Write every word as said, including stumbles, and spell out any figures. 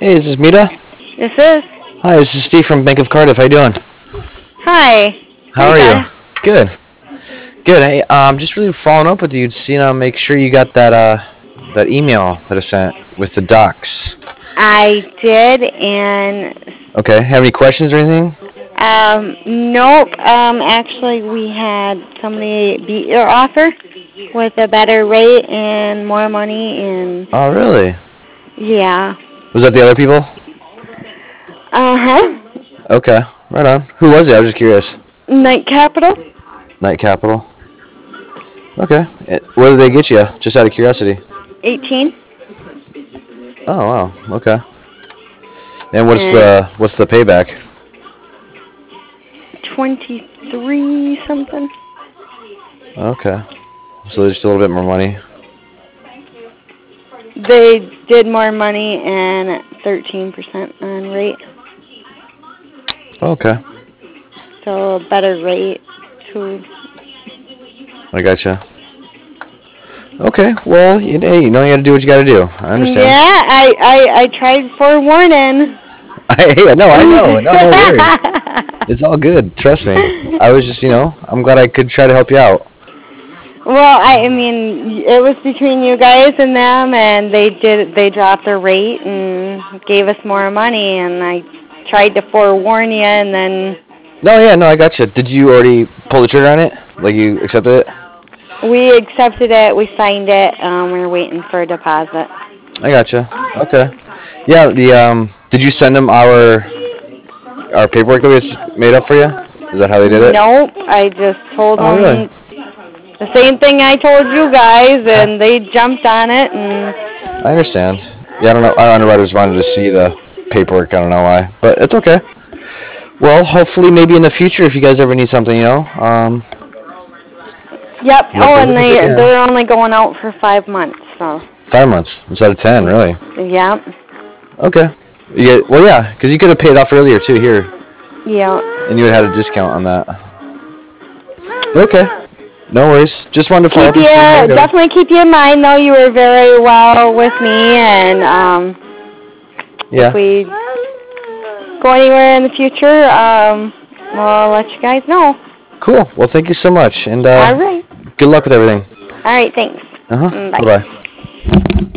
Hey, is this Mita? This is. Hi, this is Steve from Bank of Cardiff. How you doing? Hi. How are Mita. you? Good. Good. Hey, um, just really following up with you to you know make sure you got that uh that email that I sent with the docs. I did, and Okay. Have any questions or anything? um, nope. Um, actually, we had somebody beat your offer with a better rate and more money, and Oh, really? yeah. Was that the other people? Uh huh. Okay. Right on. Who was it? I was just curious. Night Capital. Night Capital. Okay. Eh, What did they get you? Just out of curiosity. Eighteen. Oh, wow. Okay. And what's And the what's the payback? twenty-three something. Okay. So just a little bit more money. They did more money and thirteen percent on rate, Okay. so a better rate too. I gotcha. Okay. Well, you, hey, you know you got to do what you got to do. I understand. Yeah, I, I, I tried forewarning. I, no, I know. No, no worries. It's all good. Trust me. I was just, you know, I'm glad I could try to help you out. Well, I, I mean, it was between you guys and them, and they did. They dropped their rate and gave us more money, and I tried to forewarn you, and then No, yeah, no, I gotcha. Did you already pull the trigger on it? Like you accepted it? we accepted it. We signed it. Um, we were waiting for a deposit. I gotcha. Okay. Yeah. The um. Did you send them our our paperwork that we just made up for you? Is that how they did it? Nope. I just told Oh, really? them the same thing I told you guys, and they jumped on it, and I understand. Yeah, I don't know. Our underwriters wanted to see the paperwork. I don't know why, but it's okay. Well, hopefully, maybe in the future, if you guys ever need something, you know, um, yep. let Oh, me and look they at it. Yeah. they're only going out for five months, so Five months instead of ten, really. yeah. Okay. You get, well, yeah, because you could have paid off earlier too here, Yeah. and you would have had a discount on that. Okay. No worries. Just wanted to follow Keep up and you see how you're doing. definitely keep you in mind though. You were very well with me, and um, Yeah. if we go anywhere in the future, um, we'll let you guys know. Cool. Well, thank you so much, and uh, All right. good luck with everything. All right. Thanks. Uh huh. Mm, Bye bye. bye.